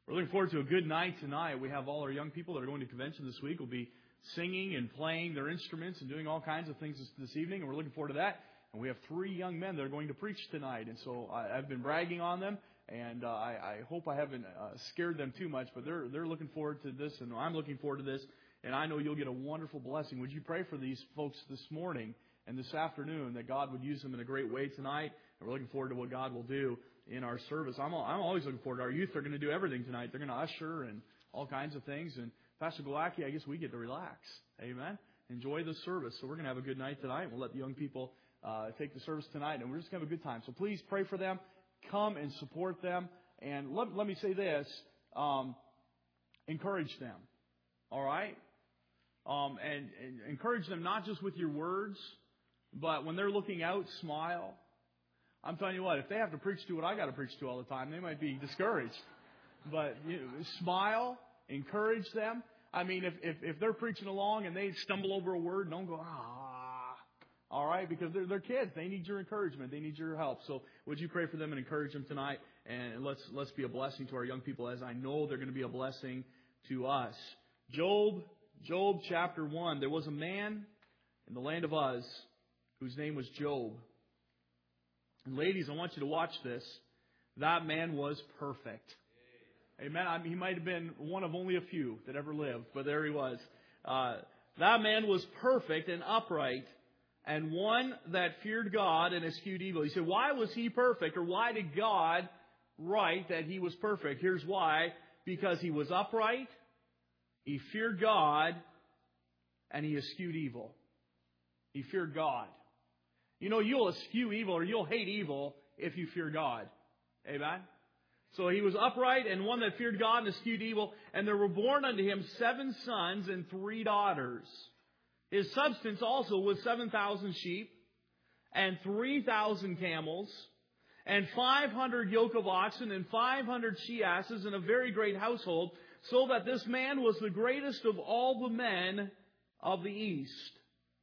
We're looking forward to a good night tonight. We have all our young people that are going to convention this week will be singing and playing their instruments and doing all kinds of things this evening, and we're looking forward to that. And we have 3 young men that are going to preach tonight, and so I've been bragging on them, and I hope I haven't scared them too much, but they're looking forward to this, and I'm looking forward to this, and I know you'll get a wonderful blessing. Would you pray for these folks this morning and this afternoon, that God would use them in a great way tonight? And we're looking forward to what God will do in our service. I'm always looking forward to our youth. They're going to do everything tonight. They're going to usher and all kinds of things. And Pastor Galacki, I guess we get to relax. Amen. Enjoy the service. So we're going to have a good night tonight. We'll let the young people take the service tonight, and we're just going to have a good time. So please pray for them. Come and support them. And let me say this. Encourage them. All right? And encourage them not just with your words, but when they're looking out, smile. I'm telling you what, if they have to preach to what I got to preach to all the time, they might be discouraged. But smile, encourage them. I mean, if they're preaching along and they stumble over a word, don't go, all right, because they're kids. They need your encouragement. They need your help. So would you pray for them and encourage them tonight? And let's be a blessing to our young people, as I know they're going to be a blessing to us. Job chapter 1. There was a man in the land of Uz whose name was Job. And ladies, I want you to watch this. That man was perfect. Amen. He might have been one of only a few that ever lived, but there he was. That man was perfect and upright, and one that feared God and eschewed evil. You say, why was he perfect? Or why did God write that he was perfect? Here's why. Because he was upright, he feared God, and he eschewed evil. He feared God. You know, you'll eschew evil or you'll hate evil if you fear God. Amen? So he was upright and one that feared God and eschewed evil. And there were born unto him 7 sons and 3 daughters. His substance also was 7,000 sheep and 3,000 camels and 500 yoke of oxen and 500 she-asses and a very great household, so that this man was the greatest of all the men of the east.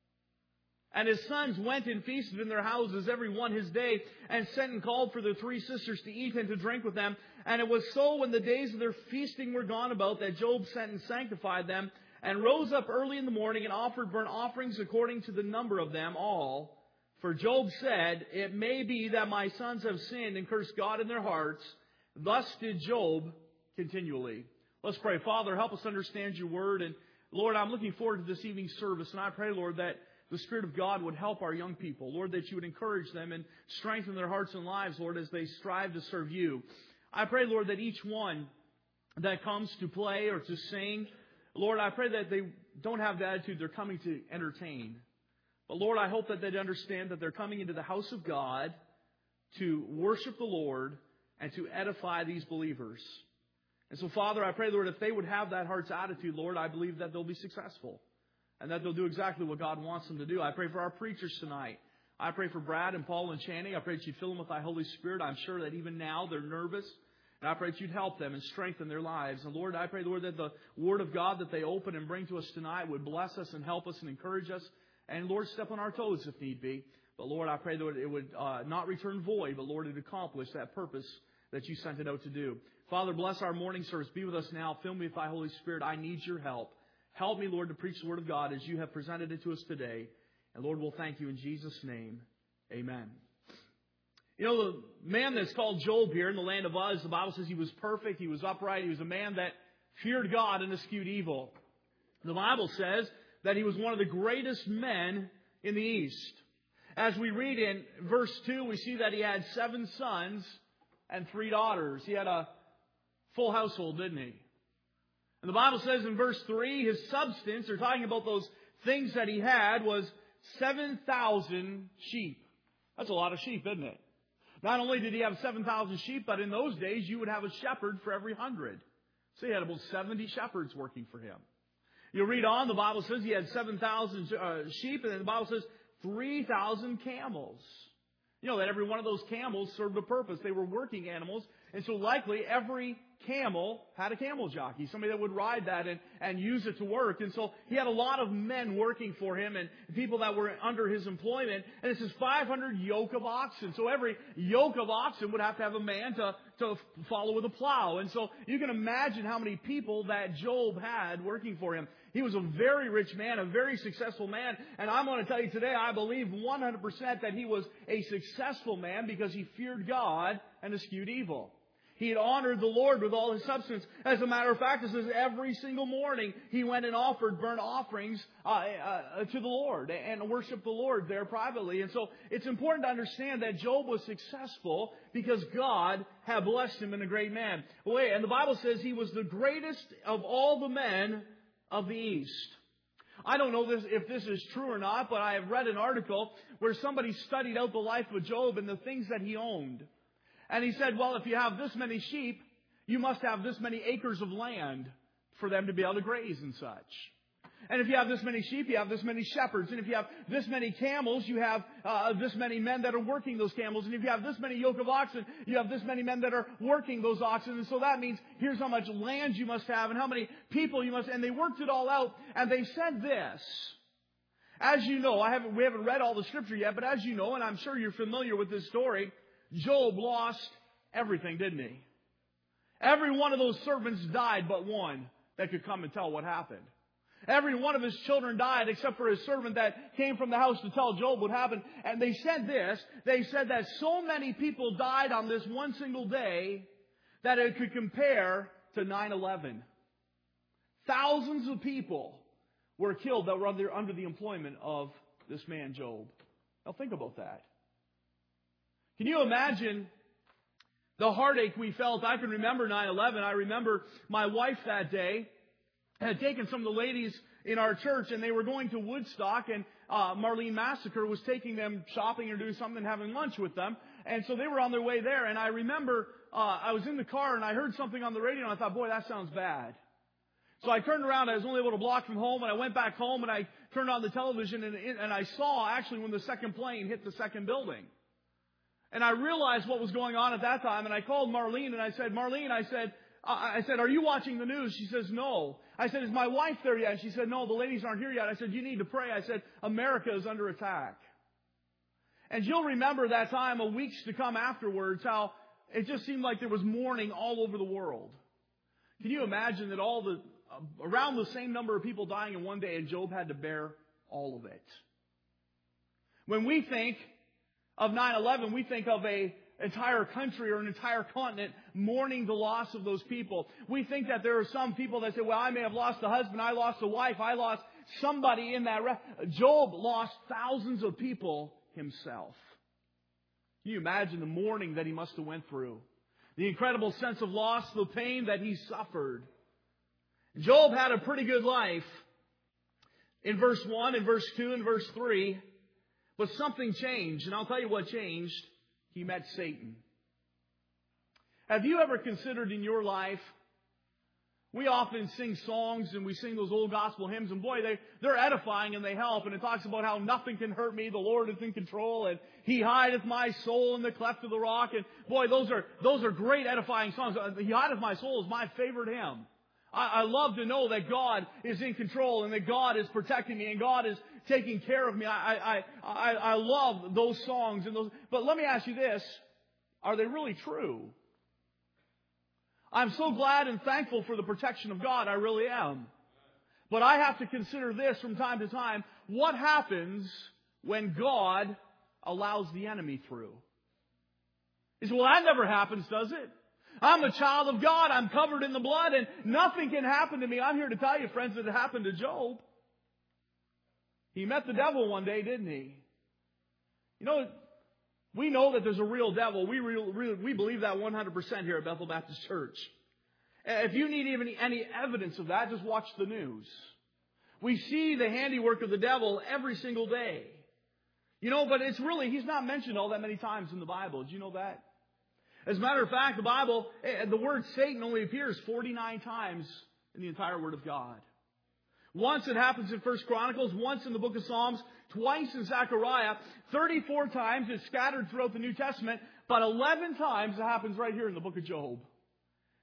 And his sons went and feasted in their houses, every one his day, and sent and called for their 3 sisters to eat and to drink with them. And it was so, when the days of their feasting were gone about, that Job sent and sanctified them, and rose up early in the morning, and offered burnt offerings according to the number of them all. For Job said, it may be that my sons have sinned and cursed God in their hearts. Thus did Job continually. Let's pray. Father, help us understand your word. And Lord, I'm looking forward to this evening's service. And I pray, Lord, that the Spirit of God would help our young people. Lord, that you would encourage them and strengthen their hearts and lives, Lord, as they strive to serve you. I pray, Lord, that each one that comes to play or to sing, Lord, I pray that they don't have the attitude they're coming to entertain. But Lord, I hope that they'd understand that they're coming into the house of God to worship the Lord and to edify these believers. And so, Father, I pray, Lord, if they would have that heart's attitude, Lord, I believe that they'll be successful. And that they'll do exactly what God wants them to do. I pray for our preachers tonight. I pray for Brad and Paul and Channing. I pray that you'd fill them with thy Holy Spirit. I'm sure that even now they're nervous. And I pray that you'd help them and strengthen their lives. And Lord, I pray, Lord, that the Word of God that they open and bring to us tonight would bless us and help us and encourage us. And Lord, step on our toes if need be. But Lord, I pray, Lord, it would not return void, but Lord, it would accomplish that purpose that you sent it out to do. Father, bless our morning service. Be with us now. Fill me with thy Holy Spirit. I need your help. Help me, Lord, to preach the Word of God as you have presented it to us today. And Lord, we'll thank you in Jesus' name. Amen. You know, the man that's called Job here in the land of Uz, the Bible says he was perfect, he was upright, he was a man that feared God and eschewed evil. The Bible says that he was one of the greatest men in the East. As we read in verse 2, we see that he had 7 sons and 3 daughters. He had a full household, didn't he? And the Bible says in verse 3, his substance, they're talking about those things that he had, was 7,000 sheep. That's a lot of sheep, isn't it? Not only did he have 7,000 sheep, but in those days you would have a shepherd for every 100. So he had about 70 shepherds working for him. You read on, the Bible says he had 7,000 sheep, and then the Bible says 3,000 camels. You know that every one of those camels served a purpose. They were working animals, and so likely every camel had a camel jockey, somebody that would ride that and use it to work. And so he had a lot of men working for him and people that were under his employment. And it says 500 yoke of oxen. So every yoke of oxen would have to have a man to follow with a plow. And so you can imagine how many people that Job had working for him. He was a very rich man, a very successful man. And I'm going to tell you today, I believe 100% that he was a successful man because he feared God and eschewed evil. He had honored the Lord with all his substance. As a matter of fact, it says every single morning he went and offered burnt offerings to the Lord and worshiped the Lord there privately. And so it's important to understand that Job was successful because God had blessed him in a great man. And the Bible says he was the greatest of all the men of the East. I don't know if this is true or not, but I have read an article where somebody studied out the life of Job and the things that he owned. And he said, well, if you have this many sheep, you must have this many acres of land for them to be able to graze and such. And if you have this many sheep, you have this many shepherds. And if you have this many camels, you have this many men that are working those camels. And if you have this many yoke of oxen, you have this many men that are working those oxen. And so that means here's how much land you must have and how many people you must. And they worked it all out. And they said this. As you know, we haven't read all the scripture yet, but as you know, and I'm sure you're familiar with this story, Job lost everything, didn't he? Every one of those servants died but one that could come and tell what happened. Every one of his children died except for his servant that came from the house to tell Job what happened. And they said this. They said that so many people died on this one single day that it could compare to 9/11. Thousands of people were killed that were under the employment of this man Job. Now think about that. Can you imagine the heartache we felt? I can remember 9/11. I remember my wife that day had taken some of the ladies in our church and they were going to Woodstock, and Marlene Massacre was taking them shopping or doing something, having lunch with them. And so they were on their way there. And I remember I was in the car and I heard something on the radio and I thought, boy, that sounds bad. So I turned around. I was only able to block from home, and I went back home and I turned on the television and I saw actually when the second plane hit the second building. And I realized what was going on at that time. And I called Marlene and I said, Marlene, I said, are you watching the news? She says, no. I said, is my wife there yet? She said, no, the ladies aren't here yet. I said, you need to pray. I said, America is under attack. And you'll remember that time, a weeks to come afterwards, how it just seemed like there was mourning all over the world. Can you imagine that around the same number of people dying in one day, and Job had to bear all of it? When we think of 9/11, we think of an entire country or an entire continent mourning the loss of those people. We think that there are some people that say, well, I may have lost a husband, I lost a wife, I lost somebody in that. Job lost thousands of people himself. Can you imagine the mourning that he must have went through? The incredible sense of loss, the pain that he suffered. Job had a pretty good life in verse 1, in verse 2, and verse 3. But something changed, and I'll tell you what changed. He met Satan. Have you ever considered in your life, we often sing songs and we sing those old gospel hymns, and boy, they're edifying and they help, and it talks about how nothing can hurt me, the Lord is in control, and He hideth my soul in the cleft of the rock, and boy, those are great edifying songs. He hideth my soul is my favorite hymn. I love to know that God is in control and that God is protecting me and God is taking care of me. I love those songs and those. But let me ask you this. Are they really true? I'm so glad and thankful for the protection of God. I really am. But I have to consider this from time to time. What happens when God allows the enemy through? He says, well, that never happens, does it? I'm a child of God. I'm covered in the blood and nothing can happen to me. I'm here to tell you, friends, that it happened to Job. He met the devil one day, didn't he? You know, we know that there's a real devil. We believe that 100% here at Bethel Baptist Church. If you need even any evidence of that, just watch the news. We see the handiwork of the devil every single day. You know, but he's not mentioned all that many times in the Bible. Did you know that? As a matter of fact, the word Satan only appears 49 times in the entire Word of God. Once it happens in 1 Chronicles, once in the book of Psalms, twice in Zechariah, 34 times it's scattered throughout the New Testament, but 11 times it happens right here in the book of Job.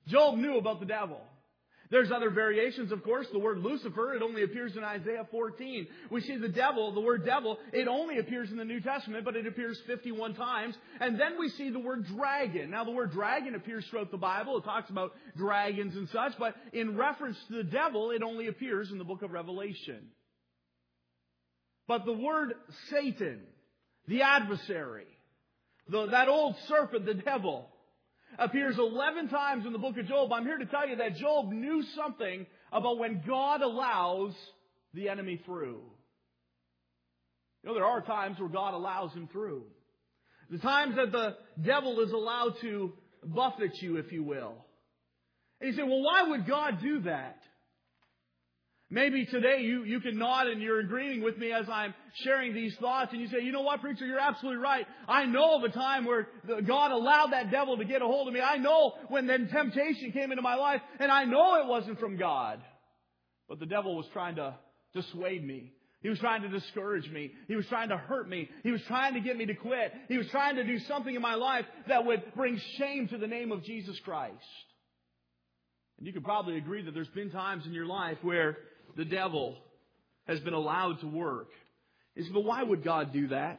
Job knew about the devil. There's other variations, of course. The word Lucifer, it only appears in Isaiah 14. We see the devil, the word devil, it only appears in the New Testament, but it appears 51 times. And then we see the word dragon. Now, the word dragon appears throughout the Bible. It talks about dragons and such, but in reference to the devil, it only appears in the book of Revelation. But the word Satan, the adversary, that old serpent, the devil, appears 11 times in the book of Job. I'm here to tell you that Job knew something about when God allows the enemy through. You know, there are times where God allows him through. The times that the devil is allowed to buffet you, if you will. And you say, well, why would God do that? Maybe today you can nod and you're agreeing with me as I'm sharing these thoughts, and you say, you know what, preacher, you're absolutely right. I know of a time where God allowed that devil to get a hold of me. I know when then temptation came into my life, and I know it wasn't from God. But the devil was trying to dissuade me. He was trying to discourage me. He was trying to hurt me. He was trying to get me to quit. He was trying to do something in my life that would bring shame to the name of Jesus Christ. And you can probably agree that there's been times in your life where the devil has been allowed to work. You say, but why would God do that?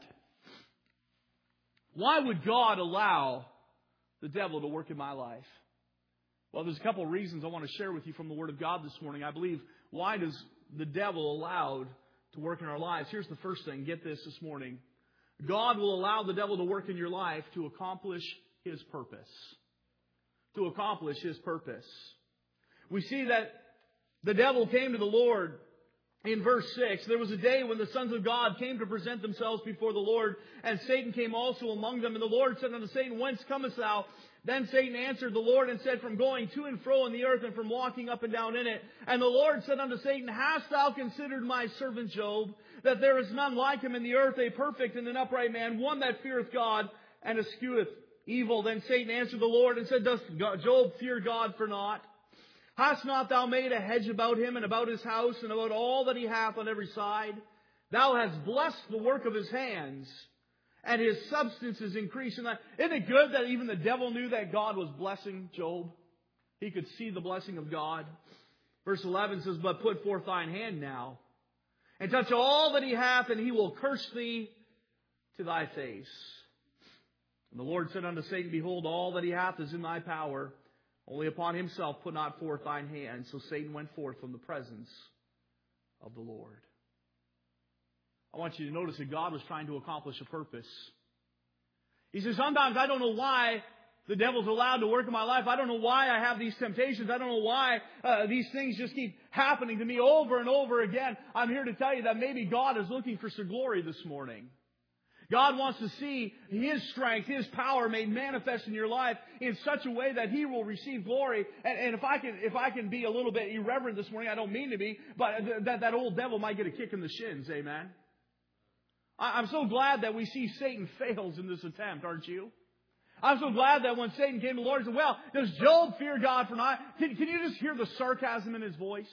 Why would God allow the devil to work in my life? Well, there's a couple of reasons I want to share with you from the Word of God this morning. I believe, why does the devil allowed to work in our lives? Here's the first thing. Get this morning. God will allow the devil to work in your life to accomplish His purpose. To accomplish His purpose. We see that the devil came to the Lord in verse 6. There was a day when the sons of God came to present themselves before the Lord, and Satan came also among them. And the Lord said unto Satan, Whence comest thou? Then Satan answered the Lord and said, From going to and fro in the earth, and from walking up and down in it. And the Lord said unto Satan, Hast thou considered my servant Job, that there is none like him in the earth, a perfect and an upright man, one that feareth God and escheweth evil? Then Satan answered the Lord and said, Doth Job fear God for naught? Hast not thou made a hedge about him and about his house and about all that he hath on every side? Thou hast blessed the work of his hands, and his substance is increased. Isn't it good that even the devil knew that God was blessing Job? He could see the blessing of God. Verse 11 says, But put forth thine hand now, and touch all that he hath, and he will curse thee to thy face. And the Lord said unto Satan, Behold, all that he hath is in thy power. Only upon himself put not forth thine hand. So Satan went forth from the presence of the Lord. I want you to notice that God was trying to accomplish a purpose. He says, sometimes I don't know why the devil's allowed to work in my life. I don't know why I have these temptations. I don't know why these things just keep happening to me over and over again. I'm here to tell you that maybe God is looking for some glory this morning. God wants to see His strength, His power made manifest in your life in such a way that He will receive glory. And if I can be a little bit irreverent this morning, I don't mean to be, but that old devil might get a kick in the shins, amen? I'm so glad that we see Satan fails in this attempt, aren't you? I'm so glad that when Satan came to the Lord and said, well, does Job fear God for naught? Can you just hear the sarcasm in his voice?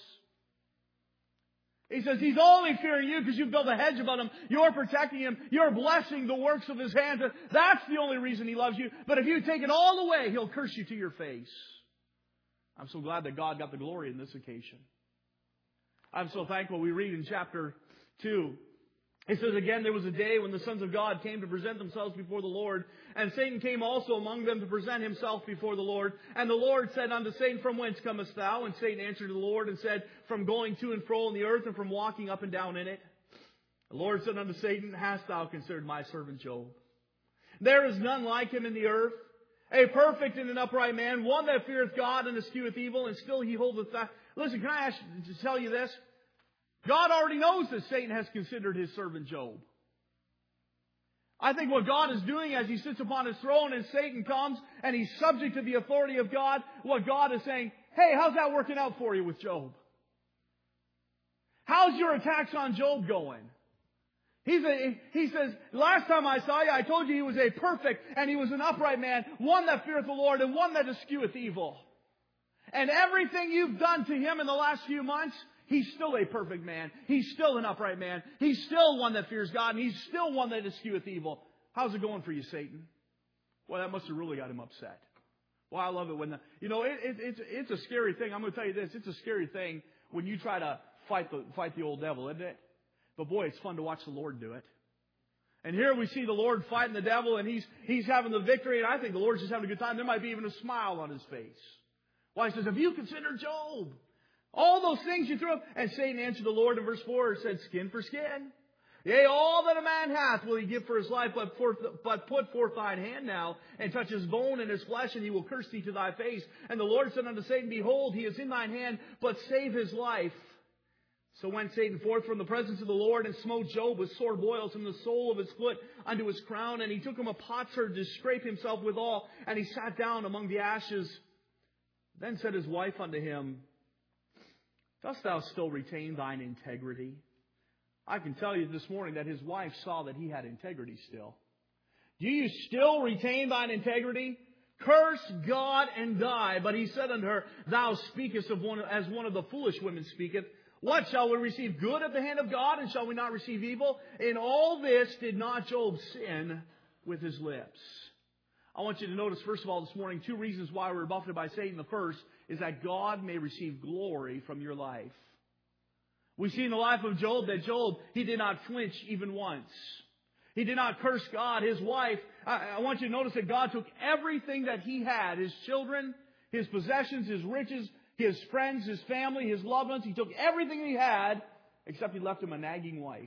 He says, he's only fearing you because you've built a hedge about him. You're protecting him. You're blessing the works of his hands. That's the only reason he loves you. But if you take it all away, he'll curse you to your face. I'm so glad that God got the glory in this occasion. I'm so thankful. We read in chapter 2. It says, Again, there was a day when the sons of God came to present themselves before the Lord, and Satan came also among them to present himself before the Lord. And the Lord said unto Satan, From whence comest thou? And Satan answered the Lord and said, From going to and fro in the earth, and from walking up and down in it. The Lord said unto Satan, Hast thou considered my servant Job? There is none like him in the earth, a perfect and an upright man, one that feareth God and escheweth evil, and still he holdeth fast. Listen, can I tell you this? God already knows that Satan has considered his servant Job. I think what God is doing as he sits upon his throne and Satan comes and he's subject to the authority of God, what God is saying, hey, how's that working out for you with Job? How's your attacks on Job going? He says, last time I saw you, I told you he was a perfect and he was an upright man, one that feareth the Lord and one that escheweth evil. And everything you've done to him in the last few months, he's still a perfect man. He's still an upright man. He's still one that fears God. And he's still one that escheweth evil. How's it going for you, Satan? Well, that must have really got him upset. Well, I love it when it's a scary thing. I'm going to tell you this. It's a scary thing when you try to fight the old devil, isn't it? But boy, it's fun to watch the Lord do it. And here we see the Lord fighting the devil, and He's having the victory, and I think the Lord's just having a good time. There might be even a smile on His face. Well, He says, have you considered Job? All those things you threw up. And Satan answered the Lord in verse 4 and said, skin for skin. Yea, all that a man hath will he give for his life, but put forth thine hand now, and touch his bone and his flesh, and he will curse thee to thy face. And the Lord said unto Satan, behold, he is in thine hand, but save his life. So went Satan forth from the presence of the Lord, and smote Job with sore boils from the sole of his foot unto his crown. And he took him a potsherd to scrape himself withal, and he sat down among the ashes. Then said his wife unto him, dost thou still retain thine integrity? I can tell you this morning that his wife saw that he had integrity still. Do you still retain thine integrity? Curse God and die. But he said unto her, thou speakest as one of the foolish women speaketh. What, shall we receive good at the hand of God, and shall we not receive evil? In all this did not Job sin with his lips. I want you to notice, first of all, this morning, 2 reasons why we're buffeted by Satan. The first is that God may receive glory from your life. We see in the life of Job that Job, he did not flinch even once. He did not curse God. His wife, I want you to notice that God took everything that he had, his children, his possessions, his riches, his friends, his family, his loved ones. He took everything he had, except he left him a nagging wife.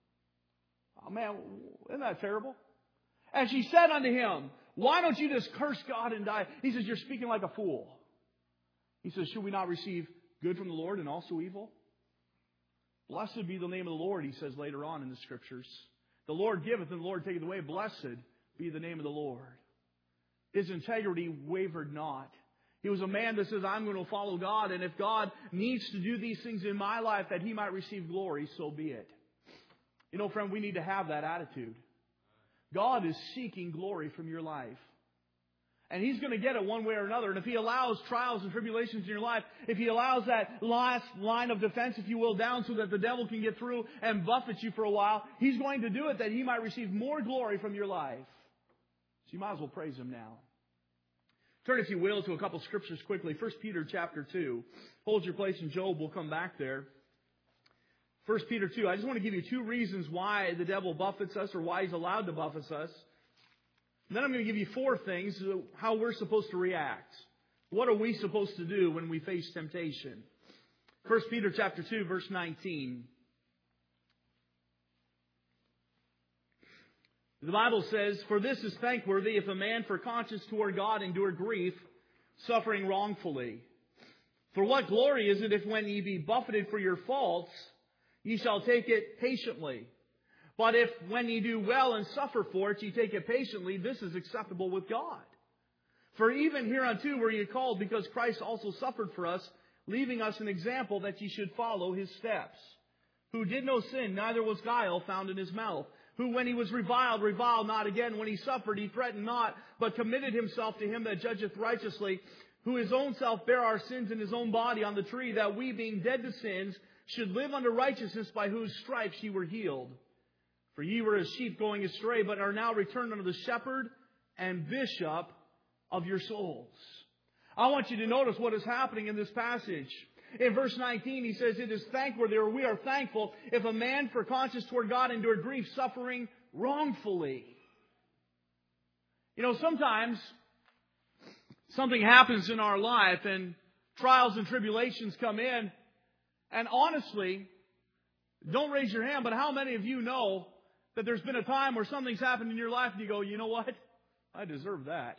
Oh man, isn't that terrible? And she said unto him, why don't you just curse God and die? He says, you're speaking like a fool. He says, should we not receive good from the Lord and also evil? Blessed be the name of the Lord, he says later on in the Scriptures. The Lord giveth and the Lord taketh away. Blessed be the name of the Lord. His integrity wavered not. He was a man that says, I'm going to follow God, and if God needs to do these things in my life that He might receive glory, so be it. You know, friend, we need to have that attitude. God is seeking glory from your life. And He's going to get it one way or another. And if He allows trials and tribulations in your life, if He allows that last line of defense, if you will, down so that the devil can get through and buffet you for a while, He's going to do it that He might receive more glory from your life. So you might as well praise Him now. Turn, if you will, to a couple scriptures quickly. 1 Peter chapter 2. Hold your place in Job. We'll come back there. 1 Peter 2. I just want to give you 2 reasons why the devil buffets us, or why he's allowed to buffet us. And then I'm going to give you 4 things, how we're supposed to react. What are we supposed to do when we face temptation? 1 Peter chapter 2, verse 19. The Bible says, for this is thankworthy if a man for conscience toward God endure grief, suffering wrongfully. For what glory is it if when ye be buffeted for your faults, ye shall take it patiently? But if when ye do well and suffer for it, ye take it patiently, this is acceptable with God. For even hereunto were ye called, because Christ also suffered for us, leaving us an example that ye should follow His steps. Who did no sin, neither was guile found in His mouth. Who when He was reviled, reviled not again. When He suffered, He threatened not, but committed Himself to Him that judgeth righteously. Who His own self bare our sins in His own body on the tree, that we, being dead to sins, should live unto righteousness, by whose stripes ye were healed. For ye were as sheep going astray, but are now returned unto the shepherd and bishop of your souls. I want you to notice what is happening in this passage. In verse 19, he says, it is thankworthy, or we are thankful, if a man for conscience toward God endure grief, suffering wrongfully. You know, sometimes something happens in our life, and trials and tribulations come in, and honestly, don't raise your hand, but how many of you know that there's been a time where something's happened in your life and you go, you know what? I deserve that.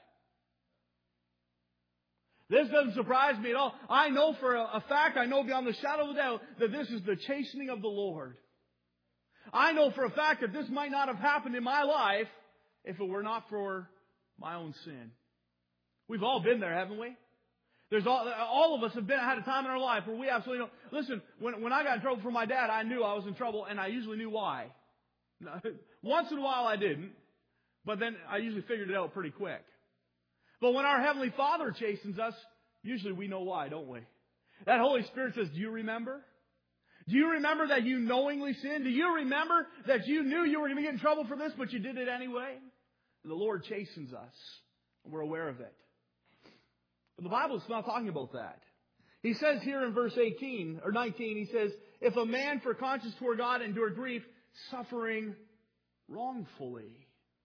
This doesn't surprise me at all. I know for a fact, I know beyond the shadow of a doubt, that this is the chastening of the Lord. I know for a fact that this might not have happened in my life if it were not for my own sin. We've all been there, haven't we? There's all of us have had a time in our life where we absolutely know. Listen, when I got in trouble for my dad, I knew I was in trouble, and I usually knew why. Once in a while I didn't, but then I usually figured it out pretty quick. But when our Heavenly Father chastens us, usually we know why, don't we? That Holy Spirit says, do you remember? Do you remember that you knowingly sinned? Do you remember that you knew you were going to get in trouble for this, but you did it anyway? And the Lord chastens us, and we're aware of it. But the Bible is not talking about that. He says here in verse 18 or 19, he says, if a man for conscience toward God endure grief, suffering wrongfully.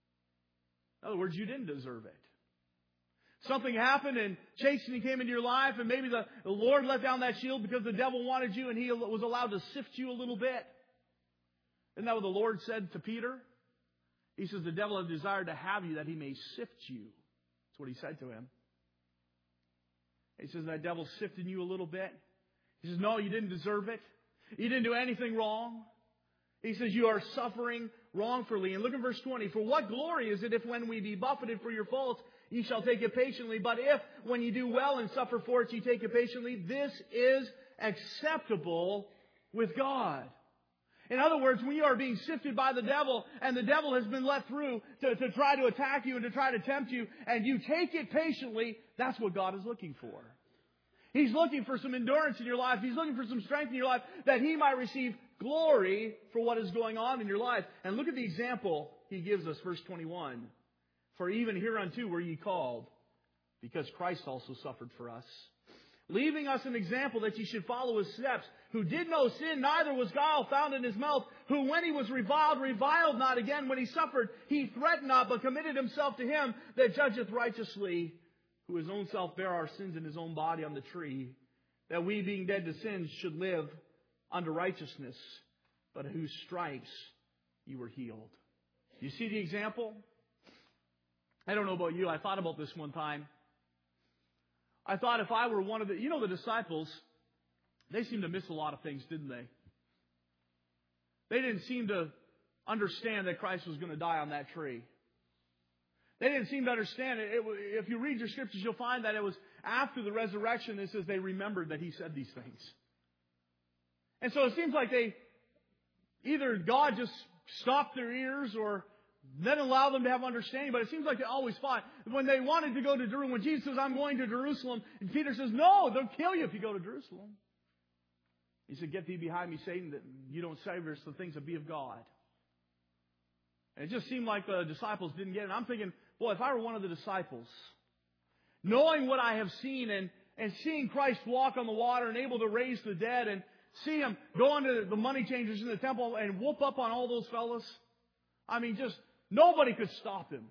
In other words, you didn't deserve it. Something happened and chastening came into your life, and maybe the Lord let down that shield because the devil wanted you and he was allowed to sift you a little bit. Isn't that what the Lord said to Peter? He says, the devil has desired to have you that he may sift you. That's what he said to him. He says, that devil sifted you a little bit. He says, no, you didn't deserve it. You didn't do anything wrong. He says, you are suffering wrongfully. And look at verse 20. For what glory is it if when we be buffeted for your faults, ye shall take it patiently? But if when you do well and suffer for it, ye take it patiently, this is acceptable with God. In other words, when you are being sifted by the devil and the devil has been let through to try to attack you and to try to tempt you, and you take it patiently, that's what God is looking for. He's looking for some endurance in your life. He's looking for some strength in your life that He might receive glory for what is going on in your life. And look at the example He gives us, verse 21. For even hereunto were ye called, because Christ also suffered for us, leaving us an example that ye should follow His steps, who did no sin, neither was guile found in His mouth, who when He was reviled, reviled not again. When He suffered, He threatened not, but committed Himself to Him that judgeth righteously, who His own self bare our sins in His own body on the tree, that we being dead to sins should live unto righteousness, but whose stripes ye were healed. You see the example? I don't know about you. I thought about this one time. I thought if I were one of the disciples, they seemed to miss a lot of things, didn't they? They didn't seem to understand that Christ was going to die on that tree. They didn't seem to understand it. If you read your scriptures, you'll find that it was after the resurrection, it says they remembered that He said these things. And so it seems like either God just stopped their ears or didn't allow them to have understanding, but it seems like they always fought. When they wanted to go to Jerusalem, when Jesus says, I'm going to Jerusalem, and Peter says, no, they'll kill you if you go to Jerusalem. He said, get thee behind me, Satan, that you don't savor us the things that be of God. And it just seemed like the disciples didn't get it. I'm thinking, boy, if I were one of the disciples, knowing what I have seen and seeing Christ walk on the water and able to raise the dead and see Him go into the money changers in the temple and whoop up on all those fellas. I mean, just nobody could stop Him.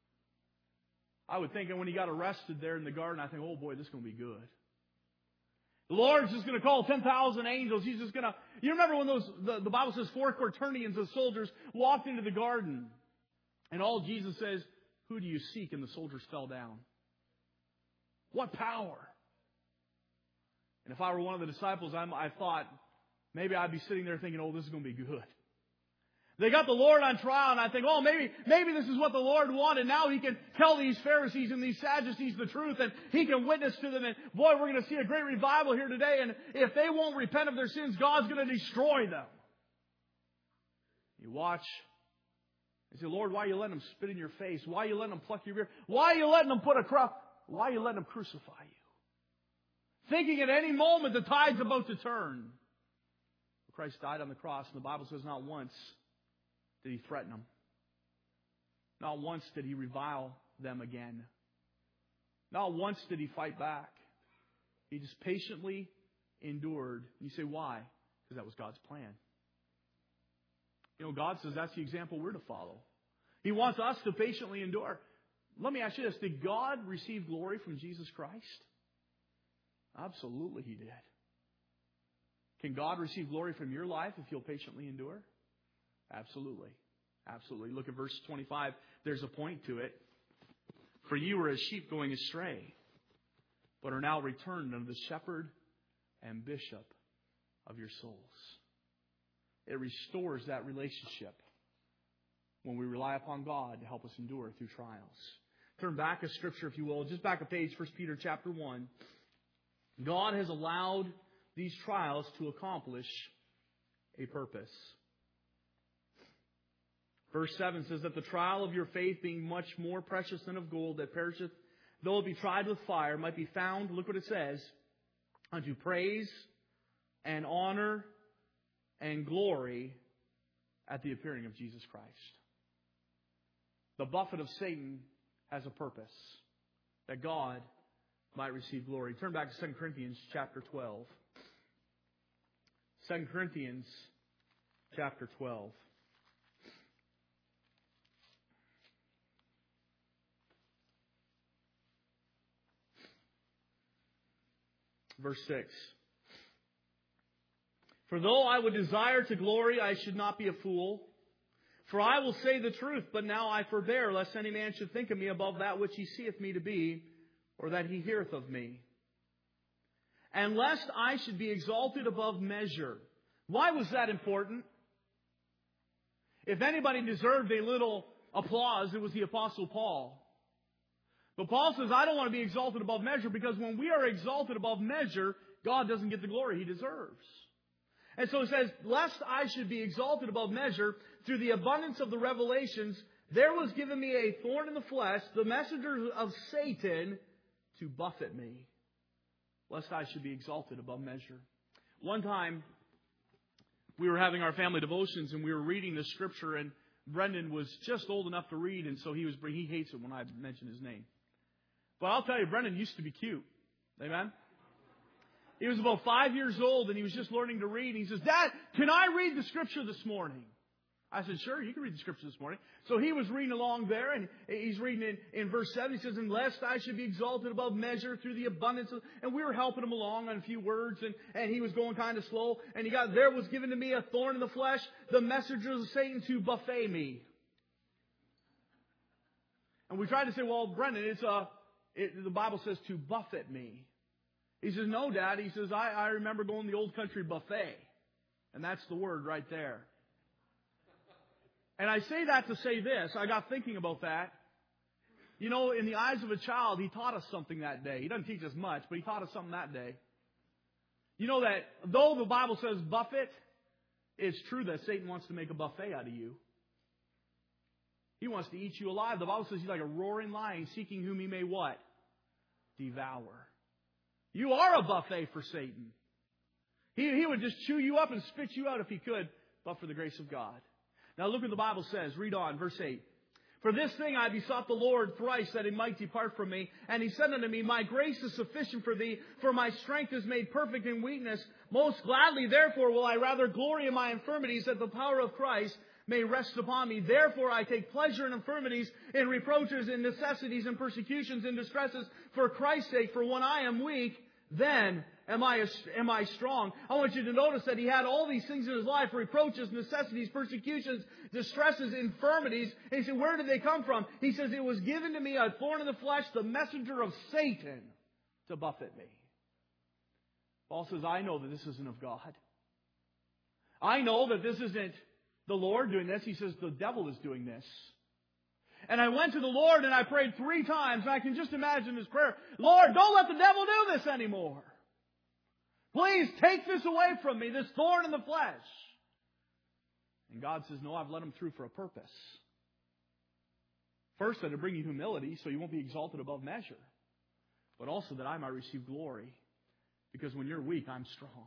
I would think, and when He got arrested there in the garden, I think, oh boy, this is going to be good. The Lord's just going to call 10,000 angels. He's just going to... You remember when the Bible says 4 quaternions of soldiers walked into the garden. And all Jesus says, who do you seek? And the soldiers fell down. What power! And if I were one of the disciples, I thought, maybe I'd be sitting there thinking, oh, this is going to be good. They got the Lord on trial, and I think, oh, maybe this is what the Lord wanted. Now He can tell these Pharisees and these Sadducees the truth, and He can witness to them. And boy, we're going to see a great revival here today. And if they won't repent of their sins, God's going to destroy them. You watch. You say, Lord, why are you letting them spit in your face? Why are you letting them pluck your beard? Why are you letting them put a cross? Why are you letting them crucify you? Thinking at any moment the tide's about to turn. Christ died on the cross, and the Bible says not once did He threaten them. Not once did He revile them again. Not once did He fight back. He just patiently endured. You say, why? Because that was God's plan. You know, God says that's the example we're to follow. He wants us to patiently endure. Let me ask you this. Did God receive glory from Jesus Christ? Absolutely He did. Can God receive glory from your life if you'll patiently endure? Absolutely. Absolutely. Look at verse 25. There's a point to it. For you were as sheep going astray, but are now returned unto the shepherd and bishop of your souls. It restores that relationship when we rely upon God to help us endure through trials. Turn back a scripture, if you will. Just back a page, 1 Peter chapter 1. God has allowed these trials to accomplish a purpose. Verse 7 says that the trial of your faith, being much more precious than of gold that perisheth, though it be tried with fire, might be found, look what it says, unto praise and honor and glory at the appearing of Jesus Christ. The buffet of Satan has a purpose that God might receive glory. Turn back to 2 Corinthians chapter 12. 2 Corinthians chapter 12. Verse 6. For though I would desire to glory, I should not be a fool. For I will say the truth, but now I forbear, lest any man should think of me above that which he seeth me to be, or that he heareth of me. And lest I should be exalted above measure. Why was that important? If anybody deserved a little applause, it was the Apostle Paul. But Paul says, I don't want to be exalted above measure, because when we are exalted above measure, God doesn't get the glory He deserves. And so it says, lest I should be exalted above measure, through the abundance of the revelations, there was given me a thorn in the flesh, the messenger of Satan, to buffet me, lest I should be exalted above measure. One time, we were having our family devotions, and we were reading the Scripture, and Brendan was just old enough to read, and so he hates it when I mention his name. But I'll tell you, Brendan used to be cute. Amen? He was about 5 years old, and he was just learning to read. He says, Dad, can I read the Scripture this morning? I said, sure, you can read the Scripture this morning. So he was reading along there, and he's reading in verse 7. He says, unless I should be exalted above measure through the abundance of... And we were helping him along on a few words, and he was going kind of slow. And he got, there was given to me a thorn in the flesh, the messenger of Satan to buffet me. And we tried to say, well, Brendan, the Bible says to buffet me. He says, no, Dad. He says, I remember going to the old country buffet. And that's the word right there. And I say that to say this. I got thinking about that. You know, in the eyes of a child, he taught us something that day. He doesn't teach us much, but he taught us something that day. You know that though the Bible says buffet, it's true that Satan wants to make a buffet out of you. He wants to eat you alive. The Bible says he's like a roaring lion, seeking whom he may what? Devour. You are a buffet for Satan. He would just chew you up and spit you out if he could, but for the grace of God. Now look what the Bible says. Read on, verse 8. For this thing I besought the Lord thrice, that He might depart from me. And He said unto me, my grace is sufficient for thee, for my strength is made perfect in weakness. Most gladly, therefore, will I rather glory in my infirmities, that the power of Christ may rest upon me. Therefore I take pleasure in infirmities, in reproaches, in necessities, in persecutions, in distresses, for Christ's sake. For when I am weak, then am I strong. I want you to notice that he had all these things in his life: reproaches, necessities, persecutions, distresses, infirmities. And he said, where did they come from? He says, it was given to me a thorn in the flesh, the messenger of Satan, to buffet me. Paul says, I know that this isn't of God. I know that this isn't the Lord doing this. He says, the devil is doing this. And I went to the Lord and I prayed 3 times. And I can just imagine his prayer. Lord, don't let the devil do this anymore. Please take this away from me, this thorn in the flesh. And God says, no, I've let him through for a purpose. First, that to bring you humility so you won't be exalted above measure. But also that I might receive glory. Because when you're weak, I'm strong.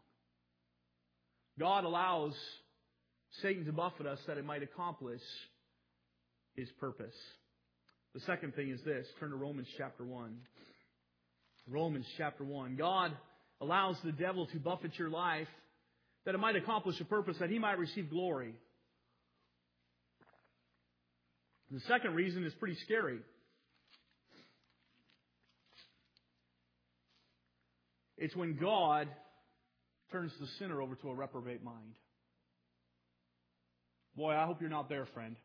God allows Satan to buffet us that it might accomplish His purpose. The second thing is this. Turn to Romans chapter 1. Romans chapter 1. God allows the devil to buffet your life that it might accomplish a purpose, that he might receive glory. The second reason is pretty scary. It's when God turns the sinner over to a reprobate mind. Boy, I hope you're not there, friend.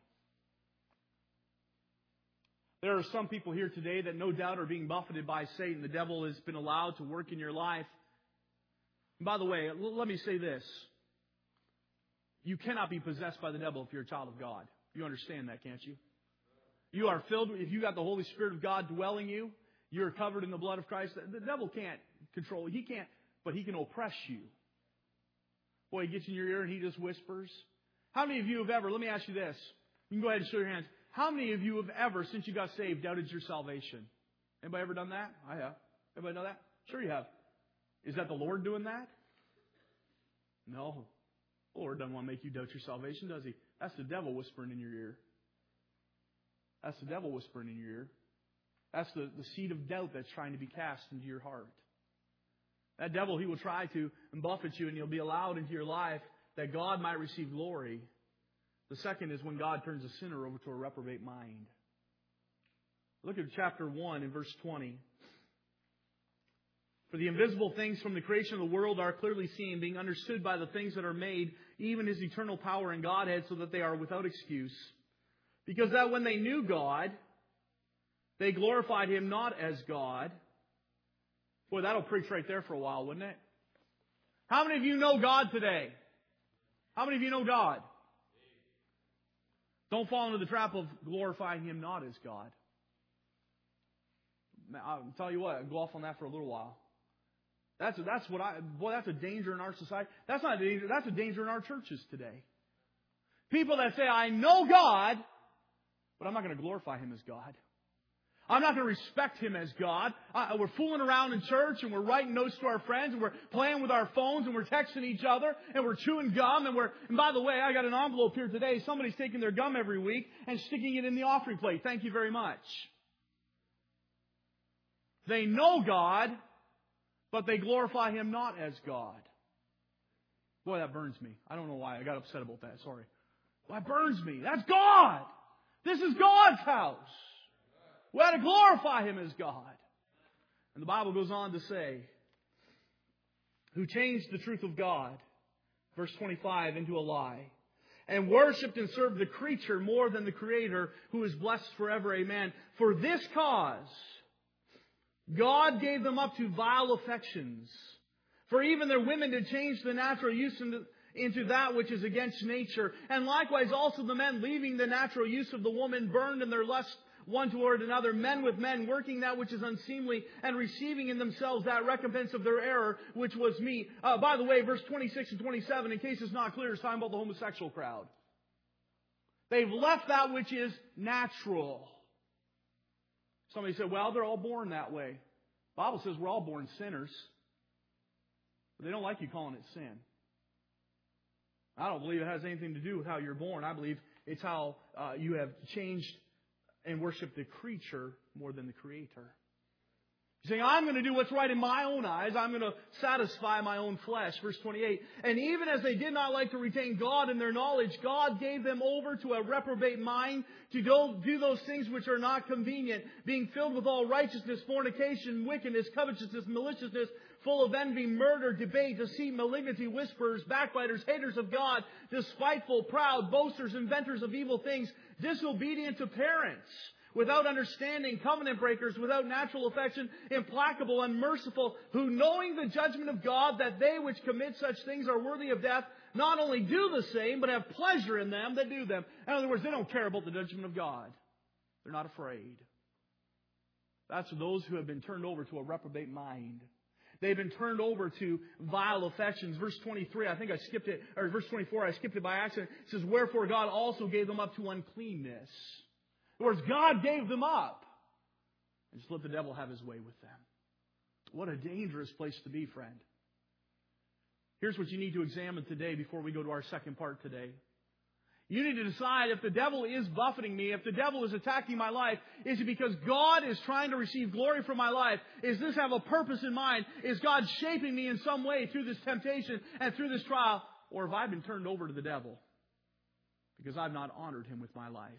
There are some people here today that no doubt are being buffeted by Satan. The devil has been allowed to work in your life. And by the way, let me say this. You cannot be possessed by the devil if you're a child of God. You understand that, can't you? You are filled, if you got the Holy Spirit of God dwelling you, you're covered in the blood of Christ. The devil can't control you. He can't, but he can oppress you. Boy, he gets in your ear and he just whispers. How many of you have ever, let me ask you this. You can go ahead and show your hands. How many of you have ever, since you got saved, doubted your salvation? Anybody ever done that? I have. Everybody know that? Sure you have. Is that the Lord doing that? No. The Lord doesn't want to make you doubt your salvation, does He? That's the devil whispering in your ear. That's the devil whispering in your ear. That's the seed of doubt that's trying to be cast into your heart. That devil, he will try to buffet you and you'll be allowed into your life that God might receive glory. The second is when God turns a sinner over to a reprobate mind. Look at chapter 1 in verse 20. For the invisible things from the creation of the world are clearly seen, being understood by the things that are made, even His eternal power and Godhead, so that they are without excuse. Because that when they knew God, they glorified Him not as God. Boy, that'll preach right there for a while, wouldn't it? How many of you know God today? How many of you know God? Don't fall into the trap of glorifying Him not as God. I'll tell you what, I'll go off on that for a little while. That's a danger in our society. That's not a danger. That's a danger in our churches today. People that say, I know God, but I'm not going to glorify Him as God. I'm not going to respect Him as God. We're fooling around in church and we're writing notes to our friends and we're playing with our phones and we're texting each other and we're chewing gum and by the way, I got an envelope here today. Somebody's taking their gum every week and sticking it in the offering plate. Thank you very much. They know God, but they glorify Him not as God. Boy, that burns me. I don't know why. I got upset about that. Sorry. Well, that burns me. That's God. This is God's house. We ought to glorify Him as God. And the Bible goes on to say, who changed the truth of God, verse 25, into a lie, and worshipped and served the creature more than the Creator, who is blessed forever. Amen. For this cause, God gave them up to vile affections. For even their women did change the natural use into that which is against nature. And likewise also the men, leaving the natural use of the woman, burned in their lust one toward another, men with men, working that which is unseemly, and receiving in themselves that recompense of their error, which was meat. By the way, verse 26 and 27, in case it's not clear, is talking about the homosexual crowd. They've left that which is natural. Somebody said, well, they're all born that way. The Bible says we're all born sinners. But they don't like you calling it sin. I don't believe it has anything to do with how you're born. I believe it's how you have changed and worshiped the creature more than the Creator. You're saying, I'm going to do what's right in my own eyes. I'm going to satisfy my own flesh. Verse 28. And even as they did not like to retain God in their knowledge, God gave them over to a reprobate mind to do those things which are not convenient, being filled with all righteousness, fornication, wickedness, covetousness, maliciousness, full of envy, murder, debate, deceit, malignity, whisperers, backbiters, haters of God, despiteful, proud, boasters, inventors of evil things, disobedient to parents, without understanding, covenant breakers, without natural affection, implacable, unmerciful, who knowing the judgment of God, that they which commit such things are worthy of death, not only do the same, but have pleasure in them that do them. In other words, they don't care about the judgment of God. They're not afraid. That's those who have been turned over to a reprobate mind. They've been turned over to vile affections. Verse 23, I think I skipped it, or verse 24, I skipped it by accident. It says, wherefore God also gave them up to uncleanness. In other words, God gave them up. And just let the devil have his way with them. What a dangerous place to be, friend. Here's what you need to examine today before we go to our second part today. You need to decide if the devil is buffeting me, if the devil is attacking my life, is it because God is trying to receive glory from my life? Is this have a purpose in mind? Is God shaping me in some way through this temptation and through this trial? Or have I been turned over to the devil because I've not honored Him with my life?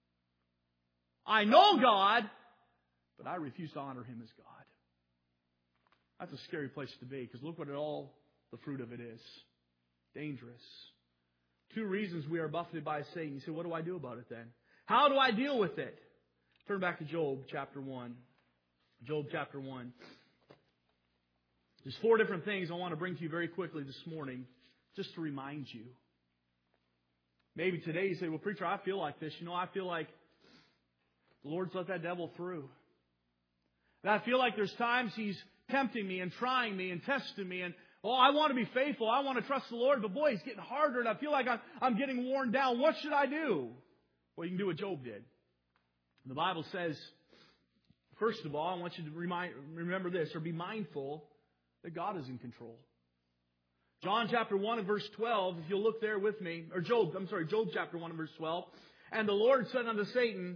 I know God, but I refuse to honor Him as God. That's a scary place to be, because look what all the fruit of it is. Dangerous. 2 reasons we are buffeted by Satan. You say, what do I do about it then? How do I deal with it? Turn back to Job chapter 1. Job chapter 1. There's 4 different things I want to bring to you very quickly this morning, just to remind you. Maybe today you say, well, preacher, I feel like this. I feel like the Lord's let that devil through. And I feel like there's times He's tempting me and trying me and testing me, and I want to be faithful. I want to trust the Lord, but boy, it's getting harder, and I feel like I'm getting worn down. What should I do? Well, you can do what Job did. The Bible says, first of all, I want you to remember this, or be mindful that God is in control. John chapter 1 and verse 12, if you'll look there with me, or Job chapter 1 and verse 12. And the Lord said unto Satan,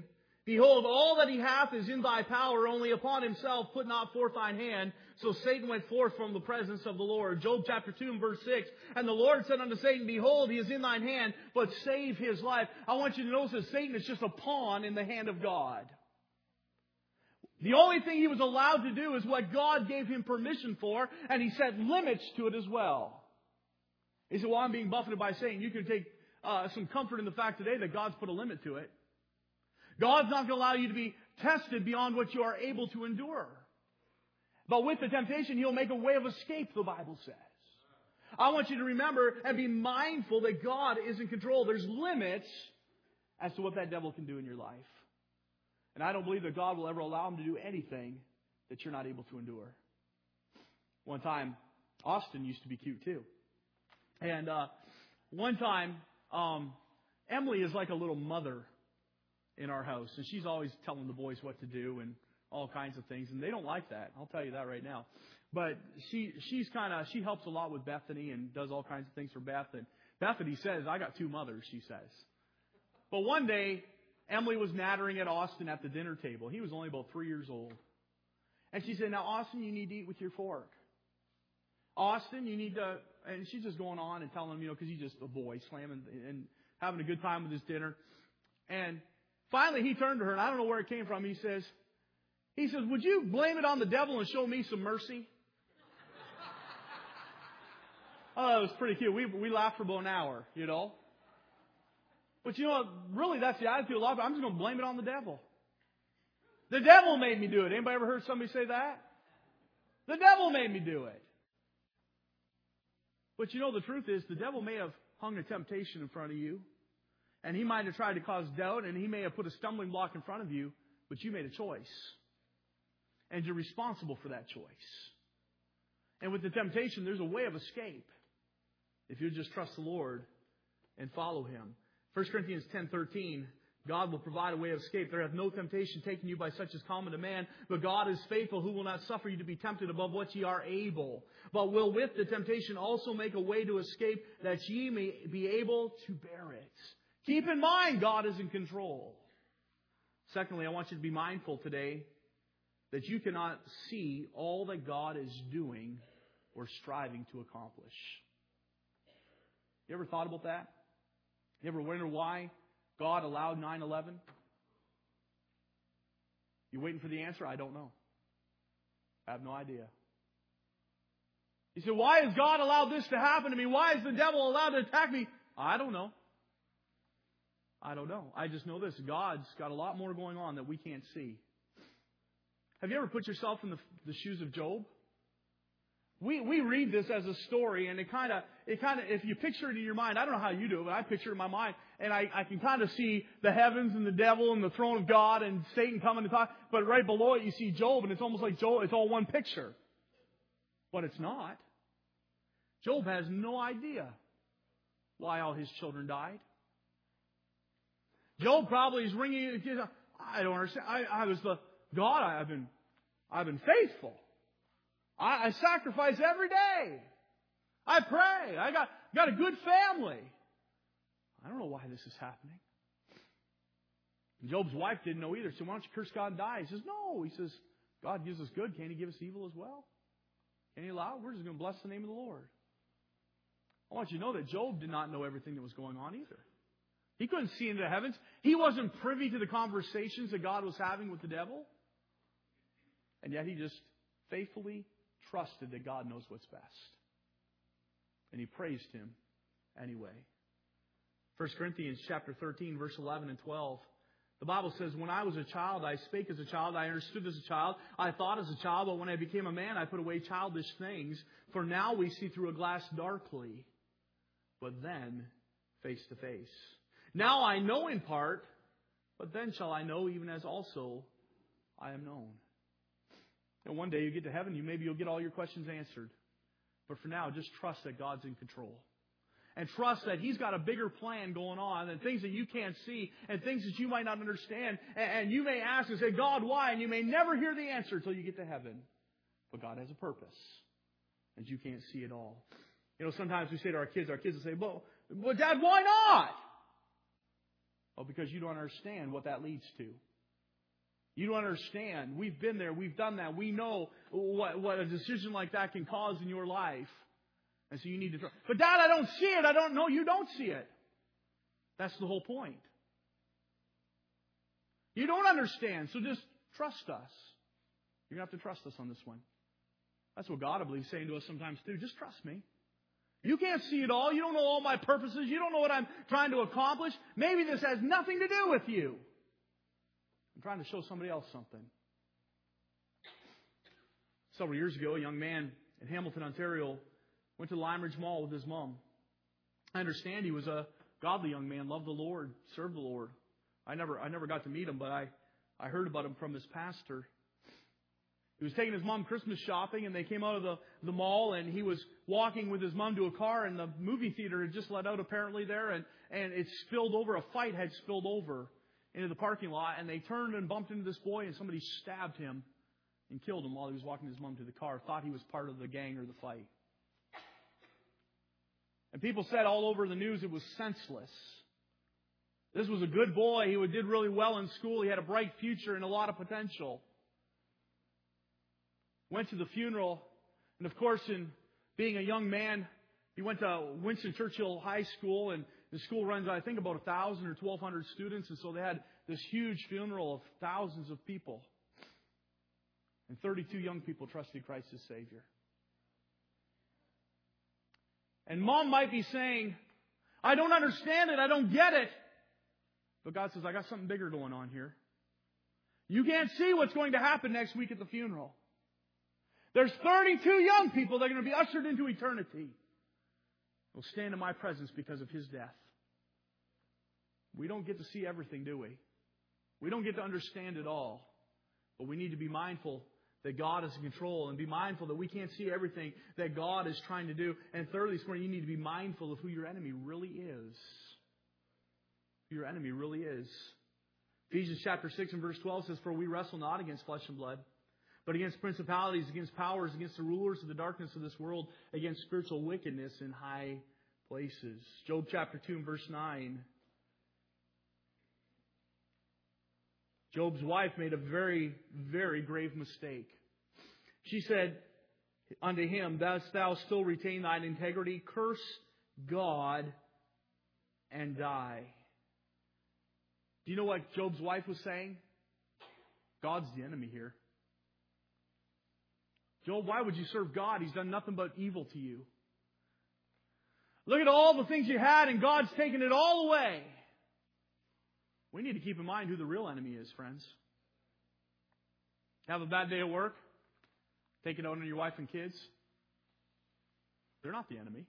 Behold, all that he hath is in thy power, only upon himself put not forth thine hand. So Satan went forth from the presence of the Lord. Job chapter 2 and verse 6. And the Lord said unto Satan, Behold, he is in thine hand, but save his life. I want you to notice that Satan is just a pawn in the hand of God. The only thing he was allowed to do is what God gave him permission for, and he set limits to it as well. He said, well, I'm being buffeted by Satan. You can take some comfort in the fact today that God's put a limit to it. God's not going to allow you to be tested beyond what you are able to endure. But with the temptation, He'll make a way of escape, the Bible says. I want you to remember and be mindful that God is in control. There's limits as to what that devil can do in your life. And I don't believe that God will ever allow him to do anything that you're not able to endure. One time, Austin used to be cute too. And one time, Emily is like a little mother in our house. And she's always telling the boys what to do and all kinds of things. And they don't like that. I'll tell you that right now. But she helps a lot with Bethany and does all kinds of things for Beth. And Bethany says, I got two mothers, she says. But one day, Emily was nattering at Austin at the dinner table. He was only about 3 years old. And she said, now, Austin, you need to eat with your fork. Austin, you need to... And she's just going on and telling him, because he's just a boy, slamming and having a good time with his dinner. And finally, he turned to her, and I don't know where it came from. He says, would you blame it on the devil and show me some mercy? Oh, it was pretty cute. We laughed for about an hour, But really that's the attitude of a lot of people. I'm just going to blame it on the devil. The devil made me do it. Anybody ever heard somebody say that? The devil made me do it. But the truth is, the devil may have hung a temptation in front of you, and he might have tried to cause doubt, and he may have put a stumbling block in front of you, but you made a choice. And you're responsible for that choice. And with the temptation, there's a way of escape if you just trust the Lord and follow Him. 1 Corinthians 10:13, God will provide a way of escape. There hath no temptation taken you by such as common to man, but God is faithful, who will not suffer you to be tempted above what ye are able, but will with the temptation also make a way to escape, that ye may be able to bear it. Keep in mind, God is in control. Secondly, I want you to be mindful today that you cannot see all that God is doing or striving to accomplish. You ever thought about that? You ever wonder why God allowed 9/11? You waiting for the answer? I don't know. I have no idea. You say, why has God allowed this to happen to me? Why is the devil allowed to attack me? I don't know. I don't know. I just know this. God's got a lot more going on that we can't see. Have you ever put yourself in the shoes of Job? We read this as a story, and it kind of, if you picture it in your mind, I don't know how you do it, but I picture it in my mind, and I can kind of see the heavens and the devil and the throne of God and Satan coming to talk, but right below it you see Job, and it's almost like Job, it's all one picture. But it's not. Job has no idea why all his children died. Job probably is ringing, I don't understand. I was God, I've been faithful. I sacrifice every day. I pray. I got a good family. I don't know why this is happening. Job's wife didn't know either. She said, why don't you curse God and die? He says, no. He says, God gives us good. Can't He give us evil as well? Can He allow it? We're just going to bless the name of the Lord. I want you to know that Job did not know everything that was going on either. He couldn't see into the heavens. He wasn't privy to the conversations that God was having with the devil. And yet he just faithfully trusted that God knows what's best. And he praised Him anyway. 1 Corinthians chapter 13, verse 11 and 12. The Bible says, when I was a child, I spake as a child, I understood as a child, I thought as a child, but when I became a man, I put away childish things. For now we see through a glass darkly, but then face to face. Now I know in part, but then shall I know even as also I am known. And one day you get to heaven, maybe you'll get all your questions answered. But for now, just trust that God's in control. And trust that He's got a bigger plan going on and things that you can't see and things that you might not understand. And you may ask and say, God, why? And you may never hear the answer until you get to heaven. But God has a purpose. And you can't see it all. Sometimes we say to our kids will say, well, Dad, why not? Well, because you don't understand what that leads to. You don't understand. We've been there. We've done that. We know what a decision like that can cause in your life. And so you need to trust. But Dad, I don't see it. I don't know. You don't see it. That's the whole point. You don't understand. So just trust us. You're going to have to trust us on this one. That's what God, I believe, is saying to us sometimes too. Just trust me. You can't see it all. You don't know all my purposes. You don't know what I'm trying to accomplish. Maybe this has nothing to do with you. I'm trying to show somebody else something. Several years ago, a young man in Hamilton, Ontario, went to the Lime Ridge Mall with his mom. I understand he was a godly young man, loved the Lord, served the Lord. I never got to meet him, but I heard about him from his pastor. He was taking his mom Christmas shopping, and they came out of the mall, and he was walking with his mom to a car, and the movie theater had just let out apparently there, and it spilled over. A fight had spilled over into the parking lot, and they turned and bumped into this boy, and somebody stabbed him and killed him while he was walking his mom to the car. Thought he was part of the gang or the fight. And people said all over the news it was senseless. This was a good boy. He did really well in school. He had a bright future and a lot of potential. Went to the funeral, and of course, in being a young man, he went to Winston Churchill High School, and the school runs, I think, about 1,000 or 1,200 students, and so they had this huge funeral of thousands of people. And 32 young people trusted Christ as Savior. And Mom might be saying, I don't understand it, I don't get it. But God says, I got something bigger going on here. You can't see what's going to happen next week at the funeral. There's 32 young people that are going to be ushered into eternity. Will stand in my presence because of His death. We don't get to see everything, do we? We don't get to understand it all. But we need to be mindful that God is in control, and be mindful that we can't see everything that God is trying to do. And thirdly, this morning, you need to be mindful of who your enemy really is. Who your enemy really is. Ephesians chapter 6 and verse 12 says, For we wrestle not against flesh and blood, but against principalities, against powers, against the rulers of the darkness of this world, against spiritual wickedness in high places. Job chapter 2 and verse 9. Job's wife made a very, very grave mistake. She said unto him, Dost thou still retain thine integrity? Curse God and die. Do you know what Job's wife was saying? God's the enemy here. Job, why would you serve God? He's done nothing but evil to you. Look at all the things you had, and God's taken it all away. We need to keep in mind who the real enemy is, friends. Have a bad day at work? Take it out on your wife and kids? They're not the enemy.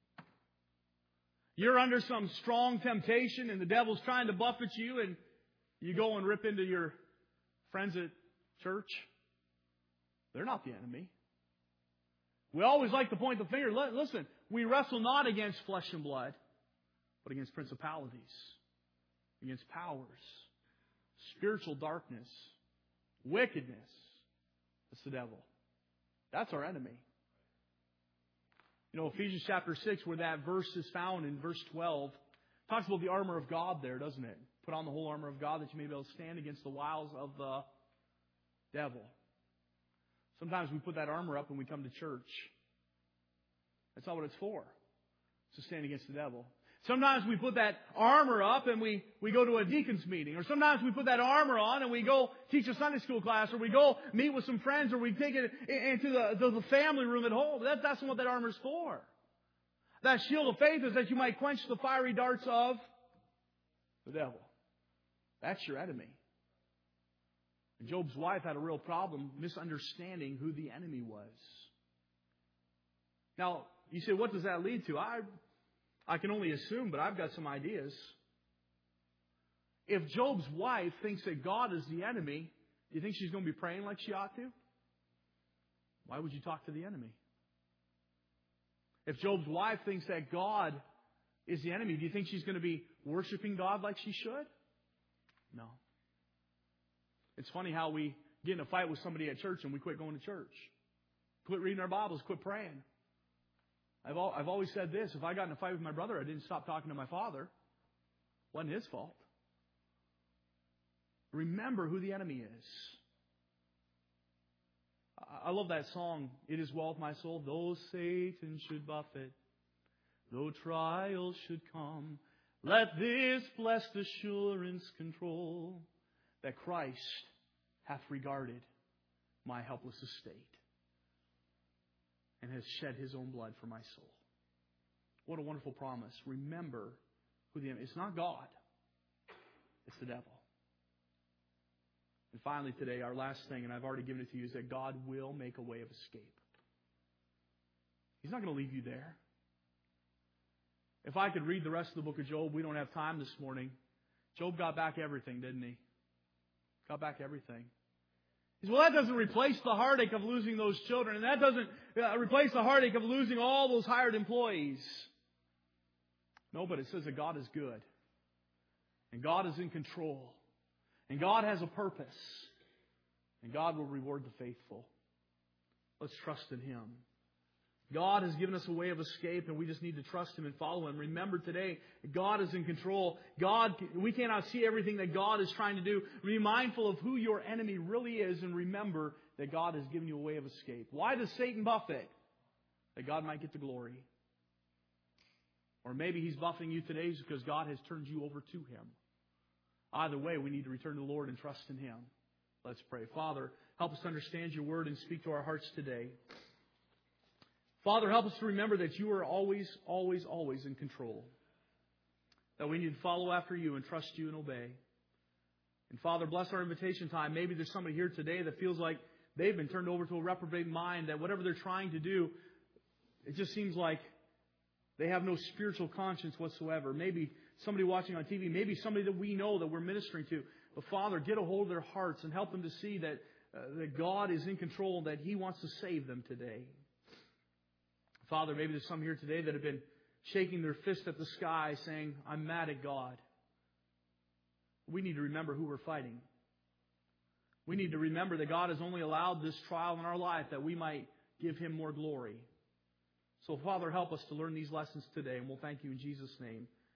You're under some strong temptation, and the devil's trying to buffet you, and you go and rip into your friends at church? They're not the enemy. We always like to point the finger. Listen, we wrestle not against flesh and blood, but against principalities, against powers, spiritual darkness, wickedness. It's the devil. That's our enemy. You know, Ephesians chapter 6, where that verse is found in verse 12, talks about the armor of God there, doesn't it? Put on the whole armor of God that you may be able to stand against the wiles of the devil. Sometimes we put that armor up when we come to church. That's not what it's for. It's to stand against the devil. Sometimes we put that armor up and we go to a deacon's meeting. Or sometimes we put that armor on and we go teach a Sunday school class. Or we go meet with some friends. Or we take it into the family room at home. That's what that armor's for. That shield of faith is that you might quench the fiery darts of the devil. That's your enemy. And Job's wife had a real problem misunderstanding who the enemy was. Now, you say, what does that lead to? I can only assume, but I've got some ideas. If Job's wife thinks that God is the enemy, do you think she's going to be praying like she ought to? Why would you talk to the enemy? If Job's wife thinks that God is the enemy, do you think she's going to be worshiping God like she should? No. It's funny how we get in a fight with somebody at church and we quit going to church. Quit reading our Bibles, quit praying. I've always said this, if I got in a fight with my brother, I didn't stop talking to my father. It wasn't his fault. Remember who the enemy is. I love that song, It Is Well With My Soul. Though Satan should buffet, though trials should come, let this blessed assurance control, that Christ hath regarded my helpless estate and has shed His own blood for my soul. What a wonderful promise. Remember who the enemy is. It's not God. It's the devil. And finally today, our last thing, and I've already given it to you, is that God will make a way of escape. He's not going to leave you there. If I could read the rest of the book of Job, we don't have time this morning. Job got back everything, didn't he? Got back everything. He said, well, that doesn't replace the heartache of losing those children, and that doesn't replace the heartache of losing all those hired employees. No, but it says that God is good. And God is in control. And God has a purpose. And God will reward the faithful. Let's trust in Him. God has given us a way of escape, and we just need to trust Him and follow Him. Remember today, God is in control. We cannot see everything that God is trying to do. Be mindful of who your enemy really is, and remember that God has given you a way of escape. Why does Satan buffet? That God might get the glory. Or maybe he's buffeting you today because God has turned you over to Him. Either way, we need to return to the Lord and trust in Him. Let's pray. Father, help us to understand Your Word and speak to our hearts today. Father, help us to remember that You are always, always, always in control. That we need to follow after You and trust You and obey. And Father, bless our invitation time. Maybe there's somebody here today that feels like they've been turned over to a reprobate mind, that whatever they're trying to do, it just seems like they have no spiritual conscience whatsoever. Maybe somebody watching on TV, maybe somebody that we know that we're ministering to. But Father, get a hold of their hearts and help them to see that God is in control and that He wants to save them today. Father, maybe there's some here today that have been shaking their fist at the sky saying, I'm mad at God. We need to remember who we're fighting. We need to remember that God has only allowed this trial in our life that we might give Him more glory. So, Father, help us to learn these lessons today, and we'll thank You in Jesus' name.